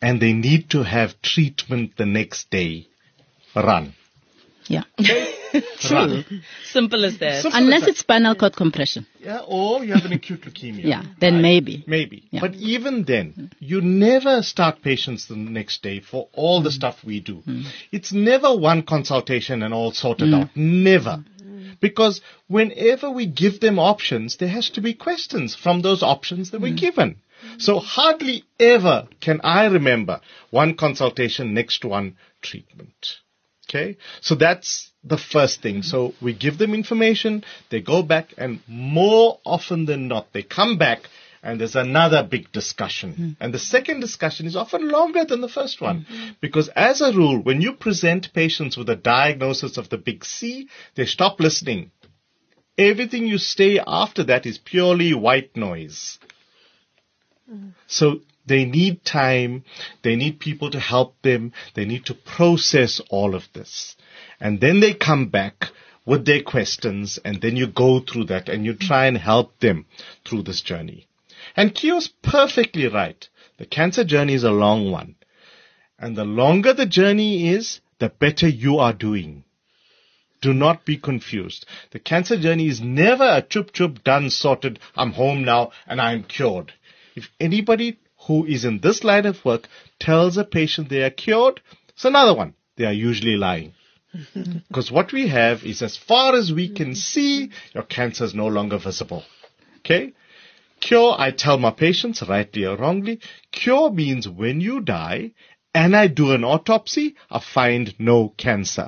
and they need to have treatment the next day, run. Yeah. Run. Simple as that. Simple Unless as that. it's spinal cord compression. Yeah, or you have an acute leukemia. Yeah, then maybe. Maybe. Yeah. But even then, you never start patients the next day for all the stuff we do. It's never one consultation and all sorted out. Never. Because whenever we give them options, there has to be questions from those options that we're given. So hardly ever can I remember one consultation, next one treatment. Okay? So that's the first thing. So we give them information, they go back, and more often than not, they come back and there's another big discussion. Mm. And the second discussion is often longer than the first one. Mm-hmm. Because as a rule, when you present patients with a diagnosis of the big C, they stop listening. Everything you say after that is purely white noise. Mm. So they need time, they need people to help them, they need to process all of this. And then they come back with their questions, and then you go through that and you try and help them through this journey. And Kio's perfectly right. The cancer journey is a long one. And the longer the journey is, the better you are doing. Do not be confused. The cancer journey is never a chup chup, done, sorted, I'm home now and I'm cured. If anybody who is in this line of work tells a patient they are cured, it's another one. They are usually lying. Because what we have is, as far as we can see, your cancer is no longer visible. Okay? Cure, I tell my patients, rightly or wrongly, cure means when you die and I do an autopsy, I find no cancer.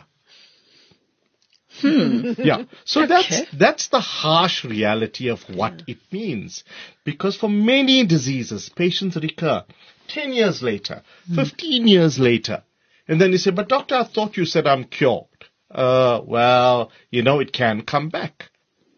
Hmm. Yeah. So okay. that's that's the harsh reality of what it means. Because for many diseases, patients recur ten years later, fifteen years later. And then you say, but doctor, I thought you said I'm cured. Uh, well, you know, it can come back.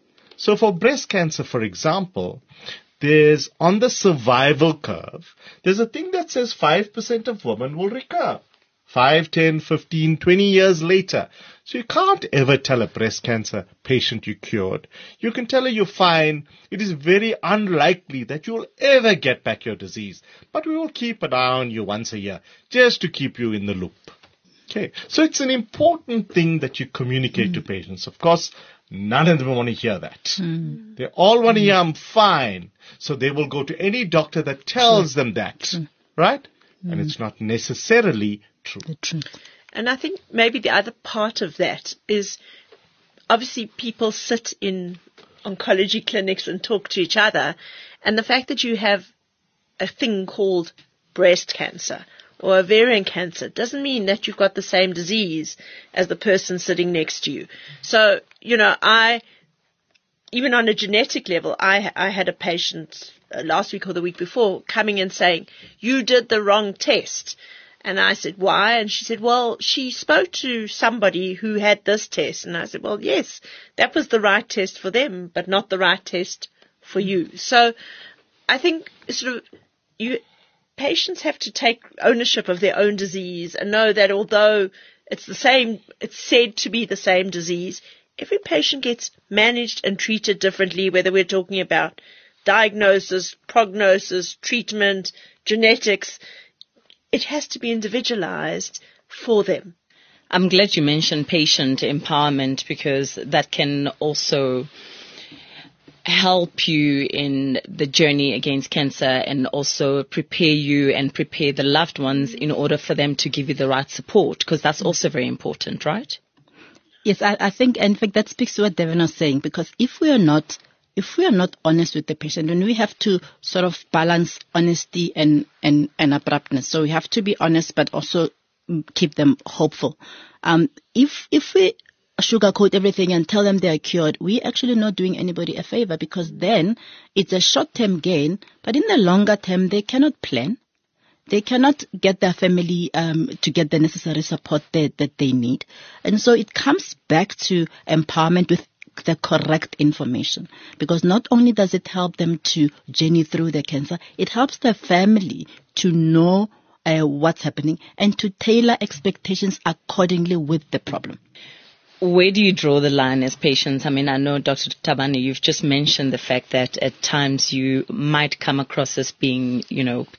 So for breast cancer, for example, there's on the survival curve, there's a thing that says five percent of women will recur. five, ten, fifteen, twenty years later. So you can't ever tell a breast cancer patient you cured. You can tell her you're fine. It is very unlikely that you will ever get back your disease. But we will keep an eye on you once a year just to keep you in the loop. Okay. So it's an important thing that you communicate mm. to patients. Of course, none of them want to hear that. Mm. They all want to hear I'm fine. So they will go to any doctor that tells mm. them that. Mm. Right? Mm. And it's not necessarily true. The truth. And I think maybe the other part of that is obviously people sit in oncology clinics and talk to each other. And the fact that you have a thing called breast cancer or ovarian cancer doesn't mean that you've got the same disease as the person sitting next to you. So, you know, I, even on a genetic level, I, I had a patient uh, last week or the week before coming and saying, you did the wrong test. And I said, why? And she said, well, she spoke to somebody who had this test. And I said, well, yes, that was the right test for them, but not the right test for you. So I think sort of you patients have to take ownership of their own disease and know that although it's the same, it's said to be the same disease, every patient gets managed and treated differently, whether we're talking about diagnosis, prognosis, treatment, genetics. It has to be individualized for them. I'm glad you mentioned patient empowerment because that can also help you in the journey against cancer and also prepare you and prepare the loved ones in order for them to give you the right support, because that's also very important, right? Yes, I, I think, in fact, that speaks to what Devin was saying, because if we are not If we are not honest with the patient, then we have to sort of balance honesty and, and, and abruptness. So we have to be honest, but also keep them hopeful. Um, if, if we sugarcoat everything and tell them they are cured, we're actually not doing anybody a favor, because then it's a short-term gain, but in the longer term, they cannot plan. They cannot get their family um, to get the necessary support that, that they need. And so it comes back to empowerment with the correct information, because not only does it help them to journey through the cancer, it helps the family to know uh, what's happening and to tailor expectations accordingly with the problem. Where do you draw the line as patients? I mean, I know, Doctor Tabane, you've just mentioned the fact that at times you might come across as being, you know,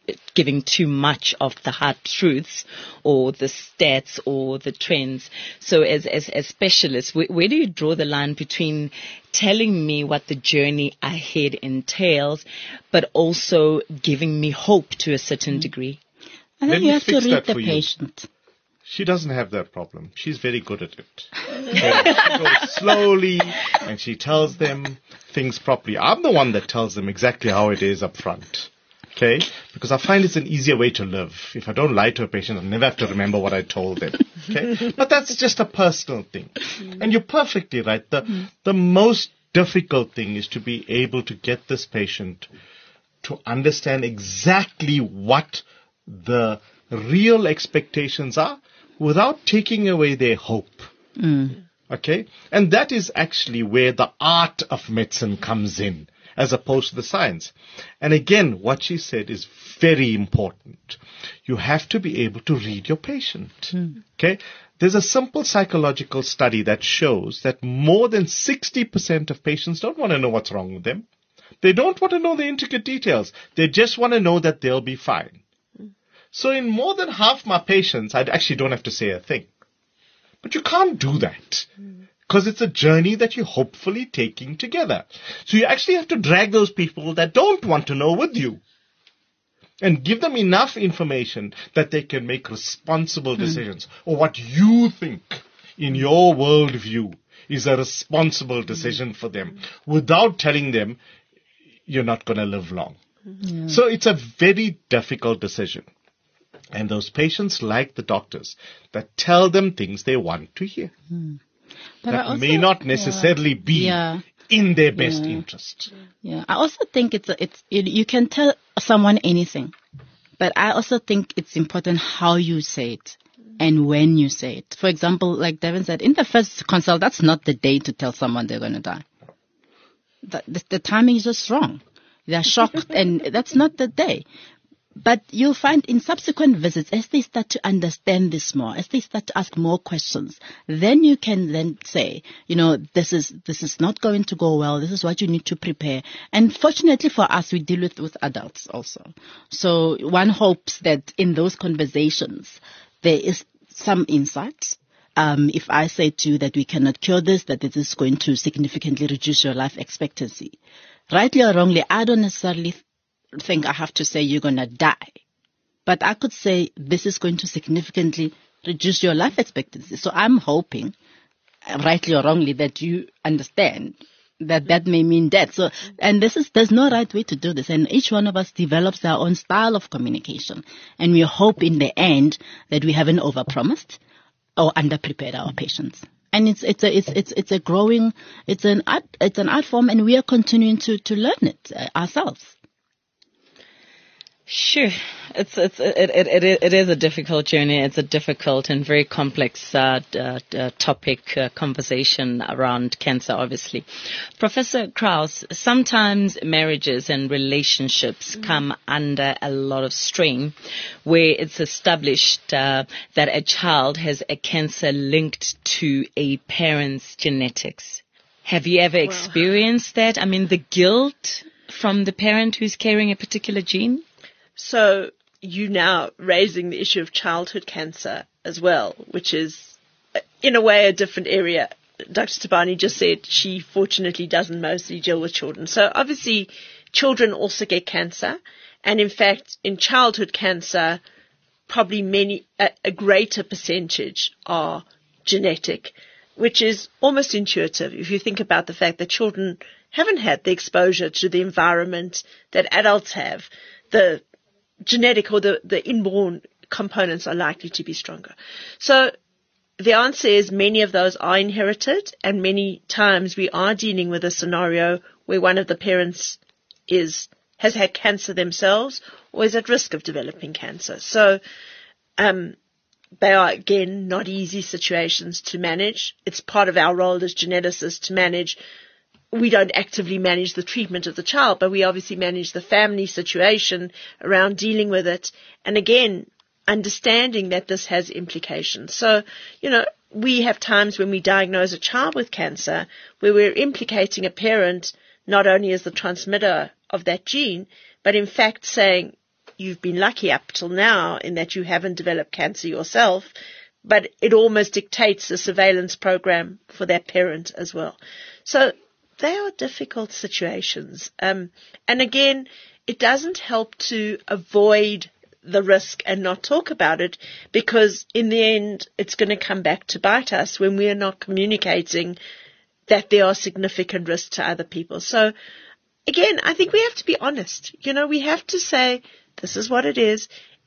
giving too much of the hard truths or the stats or the trends. So as, as, as specialists, where, where do you draw the line between telling me what the journey ahead entails, but also giving me hope to a certain mm. degree? I think you have to read the patient. You. She doesn't have that problem. She's very good at it. She goes slowly and she tells them things properly. I'm the one that tells them exactly how it is up front. Okay? Because I find it's an easier way to live. If I don't lie to a patient, I'll never have to remember what I told them. Okay? But that's just a personal thing. And you're perfectly right. The, the most difficult thing is to be able to get this patient to understand exactly what the real expectations are without taking away their hope. Mm. Okay? And that is actually where the art of medicine comes in, as opposed to the science. And again, what she said is very important. You have to be able to read your patient. Mm. Okay? There's a simple psychological study that shows that more than sixty percent of patients don't want to know what's wrong with them. They don't want to know the intricate details. They just want to know that they'll be fine. So in more than half my patients, I actually don't have to say a thing. But you can't do that. Because it's a journey that you're hopefully taking together. So you actually have to drag those people that don't want to know with you. And give them enough information that they can make responsible decisions. Mm. Or what you think in your worldview is a responsible decision for them. Without telling them you're not going to live long. Yeah. So it's a very difficult decision. And those patients like the doctors that tell them things they want to hear. Mm. But that also, may not necessarily yeah, be yeah, in their best yeah, interest. Yeah, I also think it's a, it's it, you can tell someone anything, but I also think it's important how you say it and when you say it. For example, like Devin said, in the first consult, that's not the day to tell someone they're going to die. The, the, the timing is just wrong. They're shocked, and that's not the day. But you'll find in subsequent visits, as they start to understand this more, as they start to ask more questions, then you can then say, you know, this is this is not going to go well. This is what you need to prepare. And fortunately for us, we deal with, with adults also. So one hopes that in those conversations, there is some insight. Um, if I say to you that we cannot cure this, that it is going to significantly reduce your life expectancy. Rightly or wrongly, I don't necessarily think I have to say you're going to die. But I could say this is going to significantly reduce your life expectancy. So I'm hoping, rightly or wrongly, that you understand that that may mean death. So, and this is, there's no right way to do this. And each one of us develops our own style of communication. And we hope in the end that we haven't overpromised or underprepared our patients. And it's it's a it's it's it's a growing it's an art it's an art form, and we are continuing to to learn it uh, ourselves. Sure, it's it's it, it it it is a difficult journey. It's a difficult and very complex uh, uh, uh, topic uh, conversation around cancer. Obviously, Professor Krause, sometimes marriages and relationships mm. come under a lot of strain, where it's established uh, that a child has a cancer linked to a parent's genetics. Have you ever well. experienced that? I mean, the guilt from the parent who's carrying a particular gene. So you now raising the issue of childhood cancer as well, which is in a way a different area. Doctor Tabani just said she fortunately doesn't mostly deal with children. So obviously children also get cancer. And in fact, in childhood cancer, probably many, a, a greater percentage are genetic, which is almost intuitive if you think about the fact that children haven't had the exposure to the environment that adults have. The genetic or the, the inborn components are likely to be stronger. So the answer is many of those are inherited, and many times we are dealing with a scenario where one of the parents is has had cancer themselves or is at risk of developing cancer. So um, they are, again, not easy situations to manage. It's part of our role as geneticists to manage. We don't actively manage the treatment of the child, but we obviously manage the family situation around dealing with it. And again, understanding that this has implications. So, you know, we have times when we diagnose a child with cancer where we're implicating a parent not only as the transmitter of that gene, but in fact saying, you've been lucky up till now in that you haven't developed cancer yourself, but it almost dictates a surveillance program for that parent as well. So they are difficult situations. Um, and again, it doesn't help to avoid the risk and not talk about it, because in the end, it's going to come back to bite us when we are not communicating that there are significant risks to other people. So again, I think we have to be honest. You know, we have to say, this is what it is.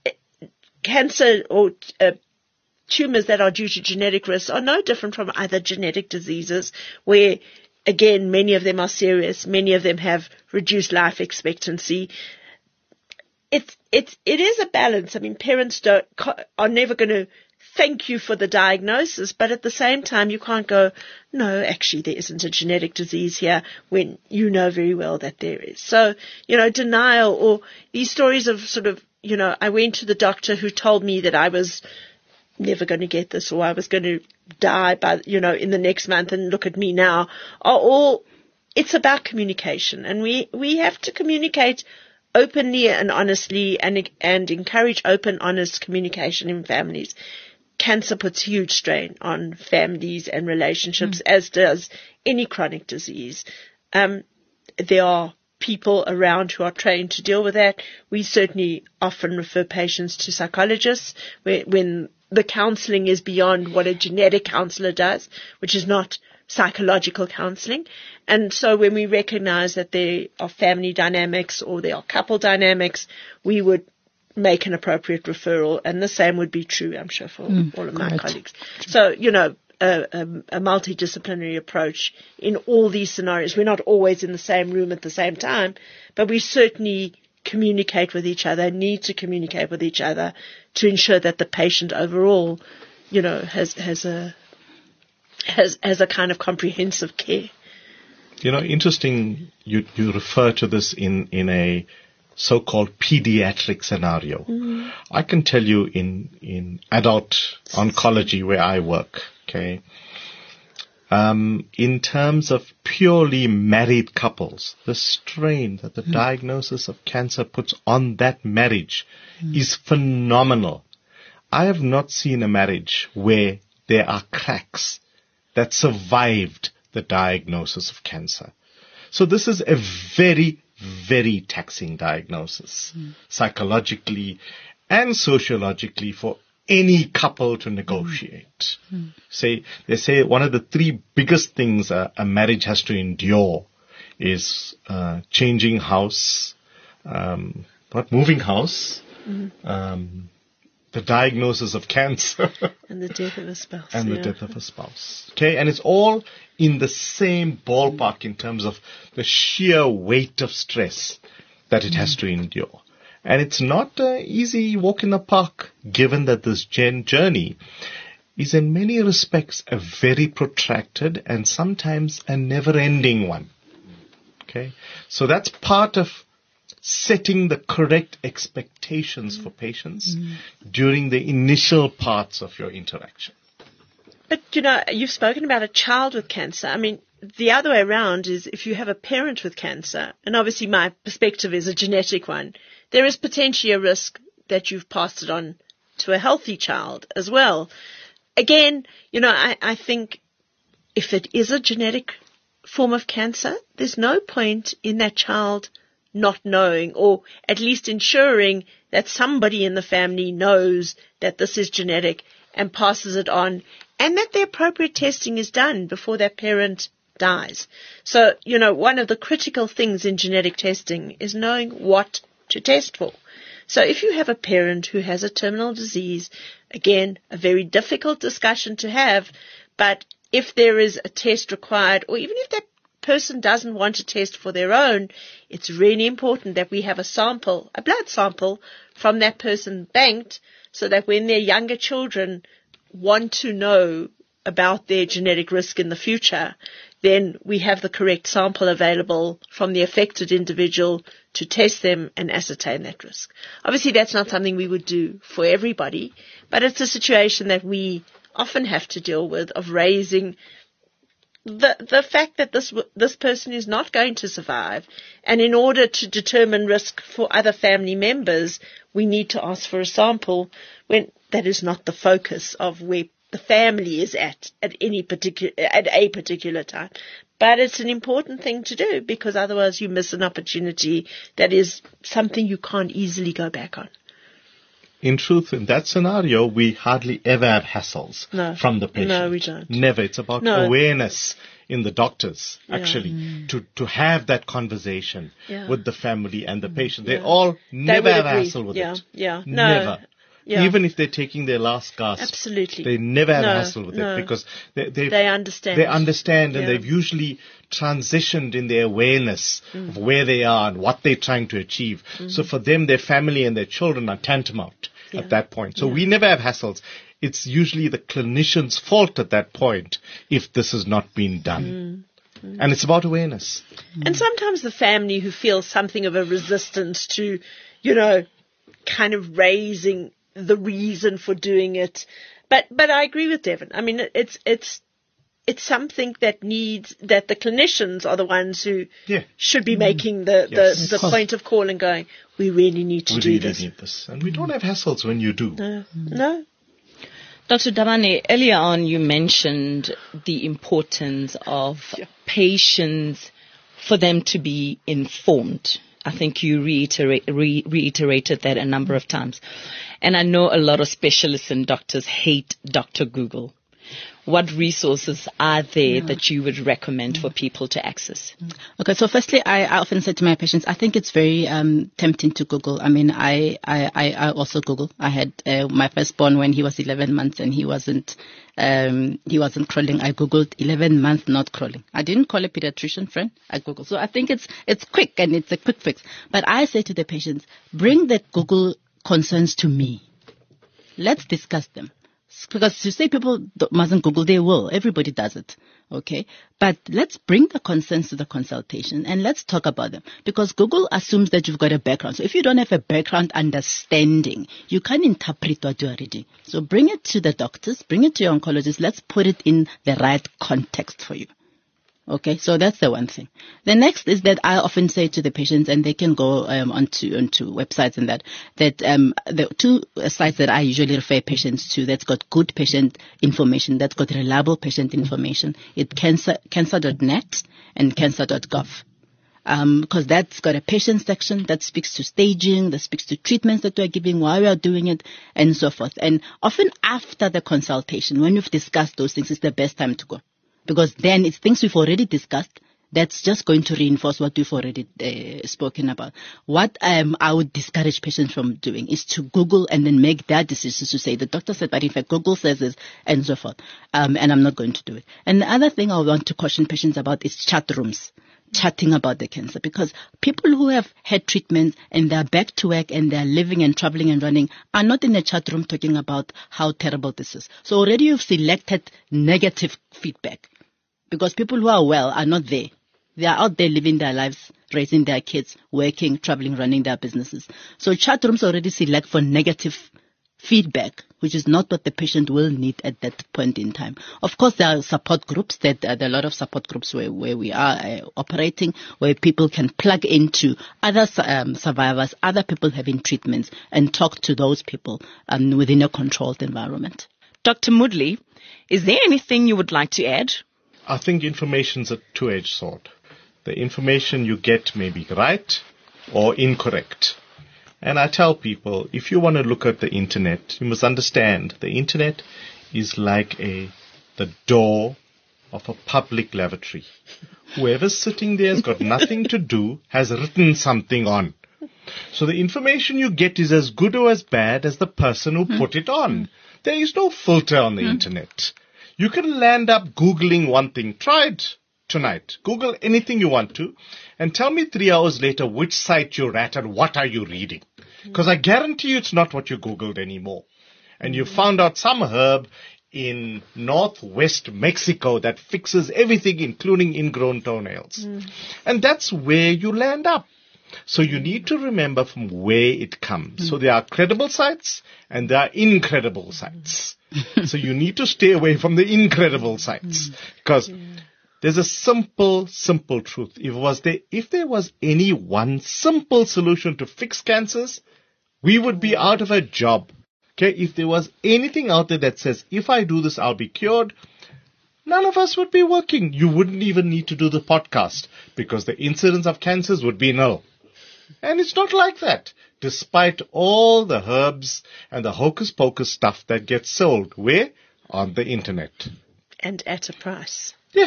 Cancer or uh, tumors that are due to genetic risks are no different from other genetic diseases where, again, many of them are serious. Many of them have reduced life expectancy. It's, it's, it is a balance. I mean, parents don't, are never going to thank you for the diagnosis, but at the same time, you can't go, no, actually, there isn't a genetic disease here when you know very well that there is. So, you know, denial or these stories of sort of, you know, I went to the doctor who told me that I was never going to get this or I was going to die by, you know, in the next month, and look at me now, are all, it's about communication. And we, we have to communicate openly and honestly and, and encourage open, honest communication in families. Cancer puts huge strain on families and relationships, mm. as does any chronic disease. Um, there are people around who are trained to deal with that. We certainly often refer patients to psychologists when, when the counseling is beyond what a genetic counselor does, which is not psychological counseling. And so when we recognize that there are family dynamics or there are couple dynamics, we would make an appropriate referral. And the same would be true, I'm sure, for mm, all of my colleagues. So, you know, a, a, a multidisciplinary approach in all these scenarios. We're not always in the same room at the same time, but we certainly communicate with each other, need to communicate with each other to ensure that the patient overall, you know, has, has a, has, has a kind of comprehensive care. You know, interesting, you, you refer to this in, in a so-called pediatric scenario. Mm-hmm. I can tell you in, in adult oncology where I work, okay, um, in terms of purely married couples, the strain that the mm. diagnosis of cancer puts on that marriage mm. is phenomenal. I have not seen a marriage where there are cracks that survived the diagnosis of cancer. So this is a very, very taxing diagnosis, mm. psychologically and sociologically, for any couple to negotiate. Mm. Say, they say one of the three biggest things a, a marriage has to endure is uh, changing house, um, what, moving house, mm. um, the diagnosis of cancer. And the death of a spouse. And yeah. the death of a spouse. Okay, and it's all in the same ballpark in terms of the sheer weight of stress that it mm. has to endure. And it's not an easy walk in the park, given that this gen- journey is in many respects a very protracted and sometimes a never-ending one. Okay, so that's part of setting the correct expectations mm. for patients mm. during the initial parts of your interaction. But, you know, you've spoken about a child with cancer. I mean, the other way around is if you have a parent with cancer, and obviously my perspective is a genetic one, there is potentially a risk that you've passed it on to a healthy child as well. Again, you know, I, I think if it is a genetic form of cancer, there's no point in that child not knowing, or at least ensuring that somebody in the family knows that this is genetic and passes it on, and that the appropriate testing is done before that parent dies. So, you know, one of the critical things in genetic testing is knowing what to test for. So if you have a parent who has a terminal disease, again, a very difficult discussion to have, but if there is a test required, or even if that person doesn't want to test for their own, it's really important that we have a sample, a blood sample from that person banked, so that when their younger children want to know about their genetic risk in the future, then we have the correct sample available from the affected individual to test them and ascertain that risk. Obviously, that's not something we would do for everybody, but it's a situation that we often have to deal with, of raising the the fact that this this person is not going to survive, and in order to determine risk for other family members, we need to ask for a sample, when that is not the focus of where the family is at at any particular at a particular time. But it's an important thing to do, because otherwise you miss an opportunity that is something you can't easily go back on. In truth, in that scenario, we hardly ever have hassles No. from the patient. No, we don't. Never. It's about No. awareness in the doctors, Yeah. actually, Mm. to, to have that conversation Yeah. with the family and the patient. They Yeah. all They never would have agree. hassle with yeah, it. Yeah, no. Never. Yeah. Even if they're taking their last gasp. Absolutely. They never have No, hassle with no. it, because they, they, They understand. They understand, and Yeah. they've usually transitioned in their awareness of where they are and what they're trying to achieve. So for them, their family and their children are tantamount Yeah. at that point. So Yeah. we never have hassles. It's usually the clinician's fault at that point if this has not been done. And it's about awareness. And sometimes the family who feels something of a resistance to, you know, kind of raising the reason for doing it. But but I agree with Devin. I mean, it's it's it's something that needs, that the clinicians are the ones who Yeah. should be making the, Yes. the, the point of call and going, we really need to We do really this. need this. And we don't have hassles when you do. No, no. Doctor Damane, earlier on you mentioned the importance of Yeah. patients for them to be informed. I think you reiterate, re- reiterated that a number of times. And I know a lot of specialists and doctors hate Doctor Google. What resources are there that you would recommend for people to access? Okay, so firstly, I, I often say to my patients, I think it's very um, tempting to Google. I mean, I, I, I I also Google. I had uh, my firstborn when he was eleven months and he wasn't um, he wasn't crawling. I Googled eleven months not crawling. I didn't call a pediatrician friend. I Googled. So I think it's it's quick and it's a quick fix. But I say to the patients, bring the Google concerns to me. Let's discuss them. Because you say people don't- mustn't Google, they will. Everybody does it. Okay? But let's bring the concerns to the consultation and let's talk about them. Because Google assumes that you've got a background. So if you don't have a background understanding, you can't interpret what you're reading. So bring it to the doctors, bring it to your oncologist. Let's put it in the right context for you. Okay, so that's the one thing. The next is that I often say to the patients, and they can go um, onto onto websites and that, that um, the two sites that I usually refer patients to that's got good patient information, that's got reliable patient information, it's cancer, cancer dot net and cancer dot gov. Um, because that's got a patient section that speaks to staging, that speaks to treatments that we're giving, why we are doing it, and so forth. And often after the consultation, when we've discussed those things, it's the best time to go. Because then it's things we've already discussed that's just going to reinforce what we've already uh, spoken about. What um, I would discourage patients from doing is to Google and then make their decisions to say, the doctor said, but in fact, Google says this, and so forth. Um, and I'm not going to do it. And the other thing I want to caution patients about is chat rooms. Chatting about the cancer, because people who have had treatments and they're back to work and they're living and traveling and running are not in a chat room talking about how terrible this is. So already you've selected negative feedback, because people who are well are not there. They are out there living their lives, raising their kids, working, traveling, running their businesses. So chat rooms already select for negative feedback, which is not what the patient will need at that point in time. Of course, there are support groups that uh, there are a lot of support groups where, where we are uh, operating, where people can plug into other um, survivors, other people having treatments, and talk to those people um, within a controlled environment. Doctor Moodley, is there anything you would like to add? I think information's a two-edged sword. The information you get may be right or incorrect. And I tell people, if you want to look at the internet, you must understand the internet is like a the door of a public lavatory. Whoever's sitting there has got nothing to do, has written something on. So the information you get is as good or as bad as the person who put it on. There is no filter on the internet. You can land up Googling one thing. Try it tonight. Google anything you want to and tell me three hours later which site you're at and what are you reading. Because I guarantee you it's not what you Googled anymore. And you found out some herb in northwest Mexico that fixes everything, including ingrown toenails. Mm. And that's where you land up. So you need to remember from where it comes. Mm. So there are credible sites and there are incredible sites. So you need to stay away from the incredible sites. Because There's a simple, simple truth. If was there, if there was any one simple solution to fix cancers, we would be out of a job. Okay, if there was anything out there that says, if I do this, I'll be cured, none of us would be working. You wouldn't even need to do the podcast because the incidence of cancers would be nil. And it's not like that, despite all the herbs and the hocus pocus stuff that gets sold. Where? On the internet. And at a price. Yeah.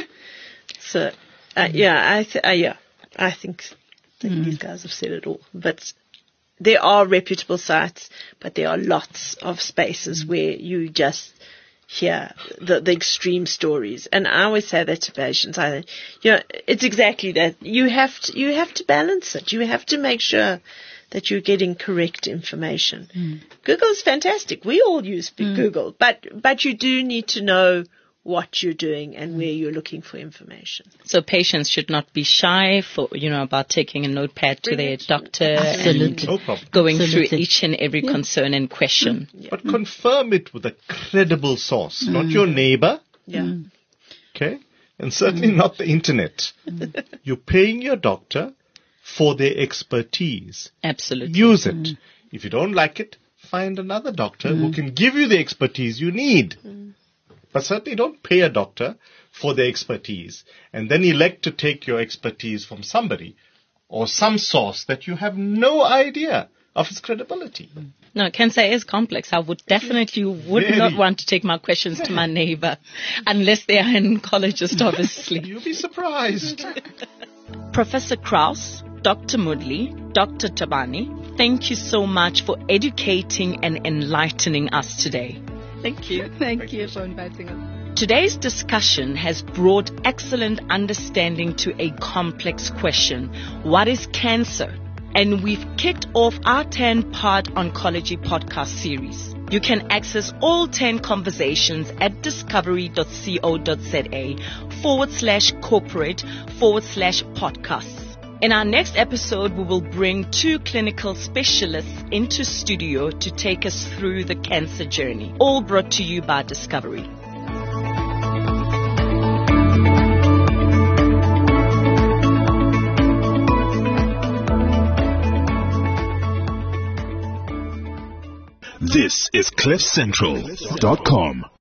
So, uh, yeah, I th- uh, yeah, I think, think mm. these guys have said it all. But there are reputable sites, but there are lots of spaces mm. where you just hear the, the extreme stories. And I always say that to patients. I, you know, it's exactly that. You have to, you have to balance it. You have to make sure that you're getting correct information. Mm. Google is fantastic. We all use mm. Google, but but you do need to know what you're doing and where you're looking for information. So patients should not be shy for, you know, about taking a notepad to their doctor Absolutely. and no problem. going Absolutely. through each and every yeah. concern and question. Mm. Yeah. But mm. confirm it with a credible source, mm. not your neighbor. Yeah. Mm. Okay? And certainly mm. not the internet. Mm. You're paying your doctor for their expertise. Absolutely. Use it. Mm. If you don't like it, find another doctor Mm. who can give you the expertise you need. Mm. But certainly don't pay a doctor for their expertise and then elect to take your expertise from somebody or some source that you have no idea of its credibility. No, cancer is complex. I would definitely would Very. not want to take my questions to my neighbor unless they are an oncologist, obviously. You'll be surprised. Professor Kraus, Doctor Mudli, Doctor Tabani, thank you so much for educating and enlightening us today. Thank you. Thank, Thank you for inviting us. Today's discussion has brought excellent understanding to a complex question. What is cancer? And we've kicked off our ten-part oncology podcast series. You can access all ten conversations at discovery.co.za forward slash corporate forward slash podcasts. In our next episode, we will bring two clinical specialists into studio to take us through the cancer journey, all brought to you by Discovery. This is cliff central dot com.